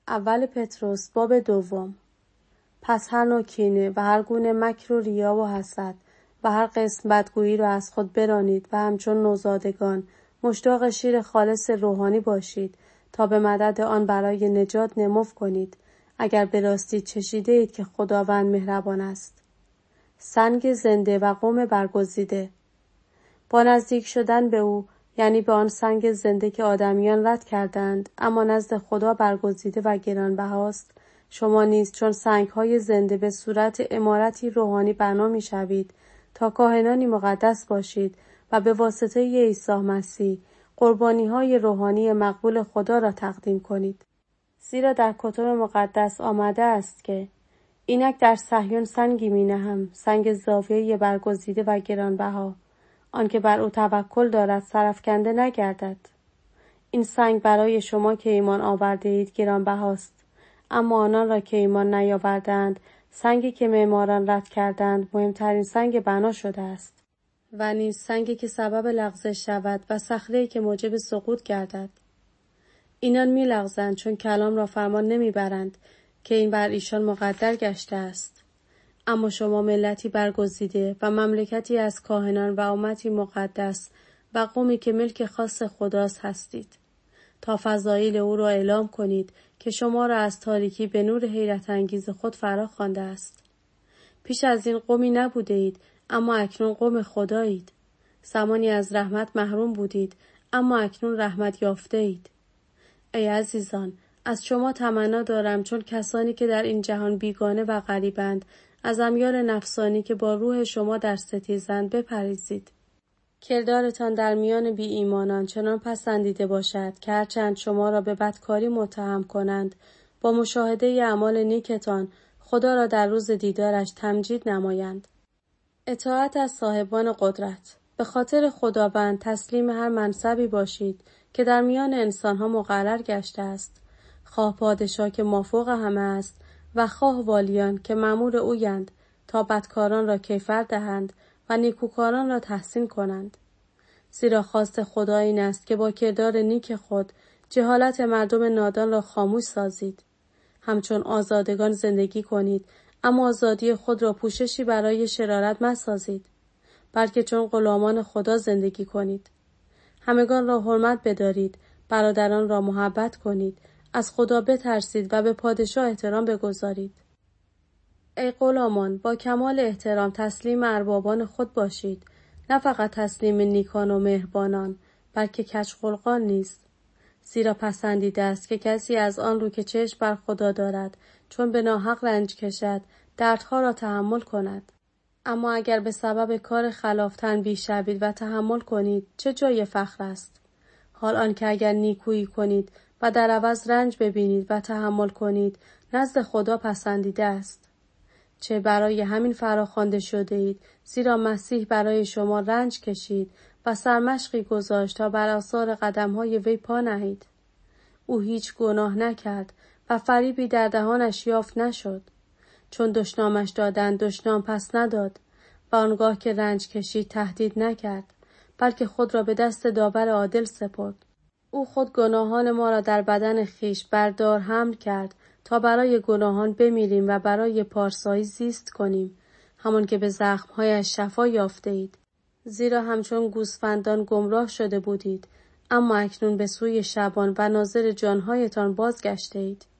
اول پطرس باب 2. پس هر نوع کینه و هر گونه مکر و ریا و حسد و هر قسم بدگویی را از خود برانید و همچون نوزادگان مشتاق شیر خالص روحانی باشید تا به مدد آن برای نجات نمو کنید، اگر به راستی چشیده اید که خداوند مهربان است. سنگ زنده و قوم برگزیده. با نزدیک شدن به او، یعنی به آن سنگ زنده که آدمیان رد کردند اما نزد خدا برگزیده و گرانبهاست، شما نیز چون سنگ‌های زنده به صورت عمارتی روحانی بنا می‌شوید تا کاهنانی مقدس باشید و به واسطه عیسی مسیح قربانی‌های روحانی مقبول خدا را تقدیم کنید. زیرا در کتب مقدس آمده است که اینک در صهیون سنگی می‌نهم، سنگ زاویه‌ای برگزیده و گرانبها، آنکه بر او توکل دارد سرافکنده نگردد. این سنگ برای شما که ایمان آورده اید گرانبهاست، اما آنان را که ایمان نیاوردند، سنگی که معماران رد کردند مهمترین سنگ بنا شده است و نیز سنگی که سبب لغزش شود و صخره‌ای که موجب سقوط گردد. اینان می‌لغزند چون کلام را فرمان نمیبرند که این بر ایشان مقدر گشته است. اما شما ملتی برگزیده و مملکتی از کاهنان و امتی مقدس و قومی که ملک خاص خداست هستید، تا فضایل او را اعلام کنید که شما را از تاریکی به نور حیرت انگیز خود فرا خوانده است. پیش از این قومی نبوده اید، اما اکنون قوم خدایید. زمانی از رحمت محروم بودید، اما اکنون رحمت یافته اید. ای عزیزان، از شما تمنا دارم چون کسانی که در این جهان بیگانه و غریبند، از امیال نفسانی که با روح شما در ستیزند بپرهیزید. کردارتان در میان بی ایمانان چنان پسندیده باشد که هرچند شما را به بدکاری متهم کنند، با مشاهده اعمال نیکتان خدا را در روز دیدارش تمجید نمایند. اطاعت از صاحبان قدرت. به خاطر خداوند تسلیم هر منصبی باشید که در میان انسانها مقرر گشته است، خواه پادشاه که مافوق همه است و خواه والیان که مأمور اویند، تا بدکاران را کیفر دهند و نیکوکاران را تحسین کنند. زیرا خواست خدا این است که با کردار نیک خود جهالت مردم نادان را خاموش سازید. همچون آزادگان زندگی کنید، اما آزادی خود را پوششی برای شرارت مسازید، بلکه چون غلامان خدا زندگی کنید. همگان را حرمت بدارید، برادران را محبت کنید، از خدا بترسید و به پادشاه احترام بگذارید. ای غلامان، با کمال احترام تسلیم اربابان خود باشید، نه فقط تسلیم نیکان و مهربانان، بلکه کژخلقان نیز. زیرا پسندیده است که کسی از آن رو که چشم بر خدا دارد، چون به ناحق رنج کشد، دردها را تحمل کند. اما اگر به سبب کار خلاف تنبیه شوید و تحمل کنید، چه جای فخر است؟ حال آنکه اگر نیکویی کنید و در عوض رنج ببینید و تحمل کنید، نزد خدا پسندیده است. چه برای همین فراخوانده شده اید، زیرا مسیح برای شما رنج کشید و سرمشقی گذاشت تا بر آثار قدم‌های وی پا نهید. او هیچ گناه نکرد و فریبی در دهانش یافت نشد. چون دشنامش دادند دشنام پس نداد و آنگاه که رنج کشید تهدید نکرد، بلکه خود را به دست داور عادل سپرد. او خود گناهان ما را در بدن خویش بردار حمل کرد تا برای گناهان بمیریم و برای پارسایی زیست کنیم، همان که به زخم‌هایش شفا یافته اید. زیرا همچون گوسفندان گمراه شده بودید، اما اکنون به سوی شبان و ناظر جانهایتان بازگشته اید.